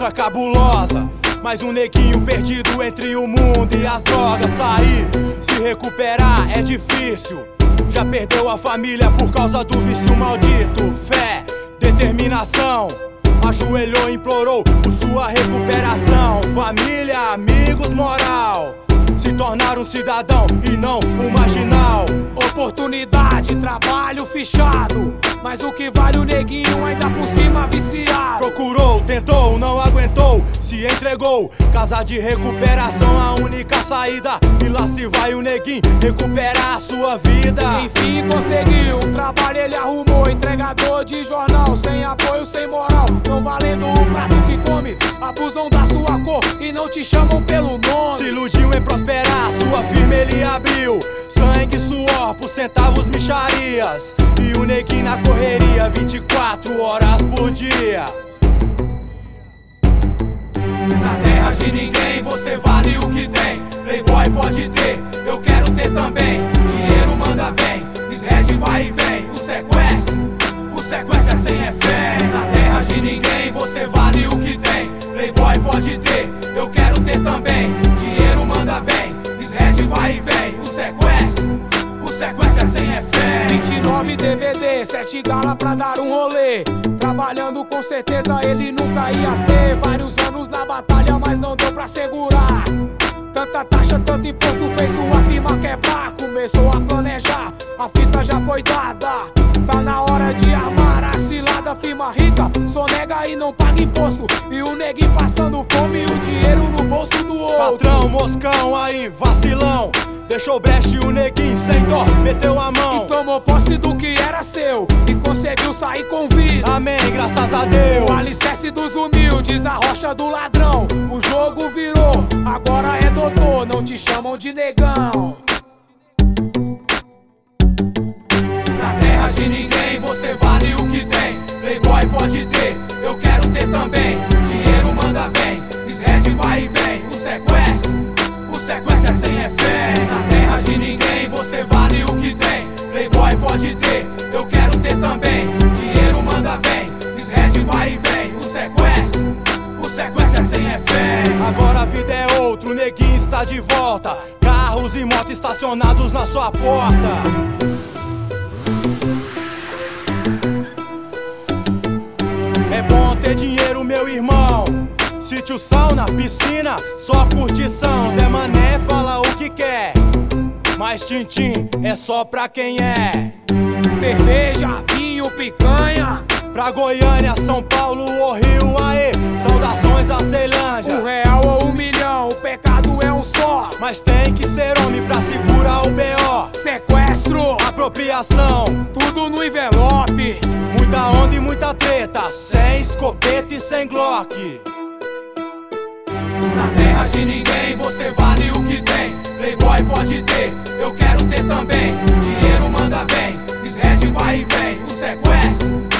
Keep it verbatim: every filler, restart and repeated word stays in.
monstra cabulosa. Mais um neguinho perdido entre o mundo e as drogas. Sair, se recuperar é difícil. Já perdeu a família por causa do vício maldito. Fé, determinação, ajoelhou e implorou por sua recuperação. Família, amigos, moral, se tornar um cidadão e não um marginal. Oportunidade, trabalho fichado, mas o que vale o neguinho ainda por cima viciado. Procurou, tentou, não aguentou, se entregou. Casa de recuperação, a única saída. E lá se vai o neguinho recuperar a sua vida. Enfim conseguiu, um trabalho ele arrumou. Entregador de jornal, sem apoio, sem moral. Não valendo o prato que come, abusam da sua cor e não te chamam pelo nome. Se iludiu em prosperar, sua firma ele abriu. Sangue, suor, por centavos, micharias. E o neguinho na correria, vinte e quatro horas por dia. Na terra de ninguém, você vale o que tem. Playboy pode ter, eu quero ter também. Dinheiro manda bem, Sred vai e vem. O sequestro, o sequestro é sem refém. Na terra de ninguém, você vale o que tem. Playboy pode ter, eu quero ter também. Dinheiro manda bem, Sred vai e vem. O sequestro, o sequestro é sem refém. vinte e nove D V D, sete gala pra dar um rolê. Trabalhando com certeza ele nunca ia ter. Vários anos na batalha, mas não deu pra segurar. Tanta taxa, tanto imposto fez sua firma quebrar. Começou a planejar, a fita já foi dada. Tá na hora de armar a cilada. Firma rica, sonega e não paga imposto. E o neguinho passando fome e o dinheiro no bolso do outro. Patrão, moscão aí, vacilão, deixou breche o neguinho sem dó, meteu a mão. E tomou posse do que era seu e conseguiu sair com vida. Amém, graças a Deus. O alicerce dos humildes, a rocha do ladrão. O jogo virou, agora é doutor, não te chamam de negão. Na terra de ninguém, você vale o que tem. Playboy pode ter, eu quero ter também. Dinheiro manda bem, Sred vai e vem. O sequestro, o sequestro é sem refém. Na terra de ninguém, você vale o que tem. Playboy pode ter, eu quero ter também. Dinheiro manda bem, Sred vai e vem. O sequestro, o sequestro é sem refém. Agora a vida é outra, o neguinho está de volta. Carros e motos estacionados na sua porta. É bom ter dinheiro, meu irmão. Sítio, sauna, piscina, só curtição. Zé Mané fala o que quer, mas tintim é só pra quem é. Cerveja, vinho, picanha. Pra Goiânia, São Paulo ou Rio, aê, saudações a Ceilândia. Um real ou um milhão, o pecado é um só. Mas tem que ser homem pra segurar o B O. Sequestro, apropriação, tudo no envelope. Muita onda e muita treta, sem escopeta e sem Glock. Na terra de ninguém, você vale o que tem. Playboy pode ter, eu quero ter também. Dinheiro manda bem, Sred vai e vem. O sequestro,